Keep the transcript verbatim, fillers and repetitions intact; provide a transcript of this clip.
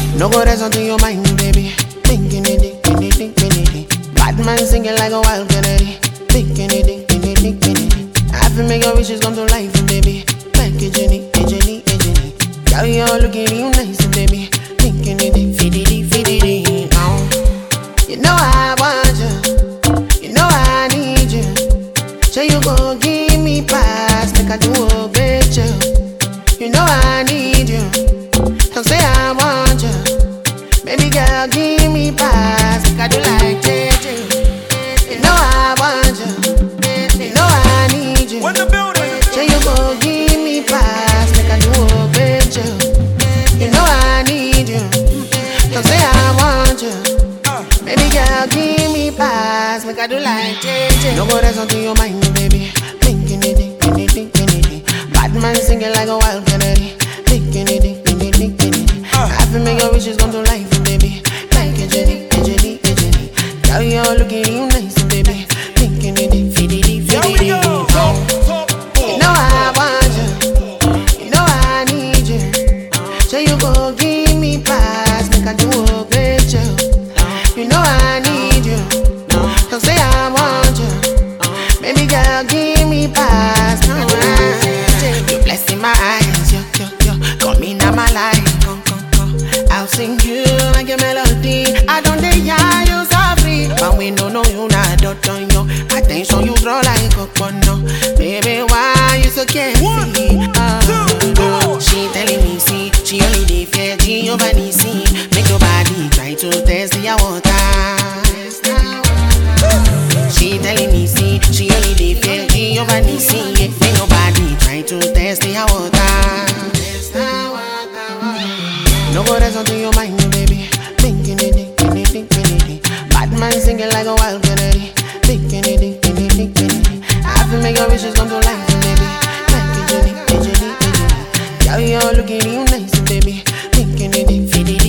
No go rest until your mind, baby. Thinking it, thinking it, thinking it. Bad man singing like a wild Kennedy. Thinking it, thinking it, thinking it. I feel make your wishes come to life, baby. Like a genie, a genie, a genie. Girl, you're looking real nice, baby. Thinking it, fiddy, fiddy, now. You know I want you. You know I need you. So you go give me pass, make I do a great job. You know I need you. Don't say I want you. Baby girl, give me pass, make I do like J J. You know I want you. You know I need you. So you go give me pass, make I do a great job. You know I need you. Don't say I want you. Baby girl, give me pass, make I do like J J. No go rest until your mind, baby. Thinking it, thinking it, thinking it. Bad man singing like a wild Kennedy. Thinking it, thinking it, thinking it. I feel make your wishes come to life, baby. Like a genie, a genie, a genie. Girl, you're looking real nice, baby. Thinking it, fiddy, fiddy. You know I want you. You know I need you. So you go give me pass, make I do a great job. You know I need you. Don't say I want you. Baby girl, give me pass. No, you blessing my eyes, yo, yo, yo. Come in my life, come, come, come. I'll sing you like a melody. I don't dare you so free. But we don't know you not don't know. Attention you draw like a corner. Baby, why you so carefree? Uh, she telling me see, she only dey fear Giovanni see. Make your body try to test the water. She telling me see, she only dey fear Giovanni see. Make your body try to test the water. No go rest until your mind, baby. Thinking it, thinking it, thinking it. Bad man singing like a wild Kennedy. Thinking it, thinking it, thinking it. I feel make your wishes come to life, baby. Like a genie, a genie, a genie. Girl, you're looking real nice, baby. Thinking it, fiddy,